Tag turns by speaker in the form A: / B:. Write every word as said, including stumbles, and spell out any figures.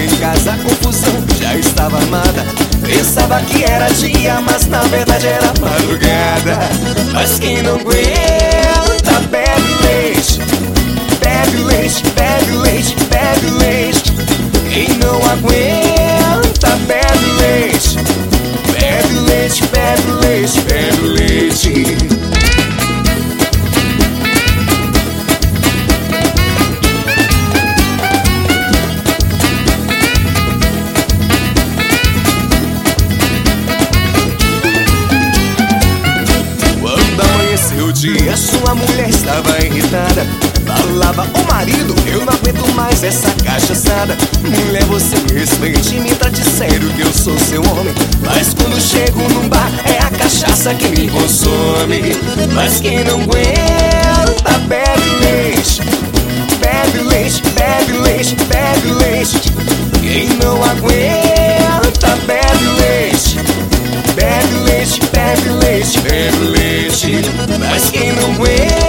A: em casa a confusão já estava armada. Pensava que era dia, mas na verdade era madrugada. Mas quem não aguenta bebe leite, bebe leite, bebe leite, bebe leite. Quem não aguenta bebe leite, bebe leite, bebe leite, bebe leite. O dia sua mulher estava irritada, falava: ô marido, eu não aguento mais essa cachaçada. Mulher, você me respeite, me trate sério que eu sou seu homem. Mas quando chego num bar é a cachaça que me consome. Mas quem não aguenta bebe leite, bebe leite, bebe leite, bebe leite. Quem não aguenta bebe leite, bebe leite, bebe leite, bebe leite. Mas quem não aguenta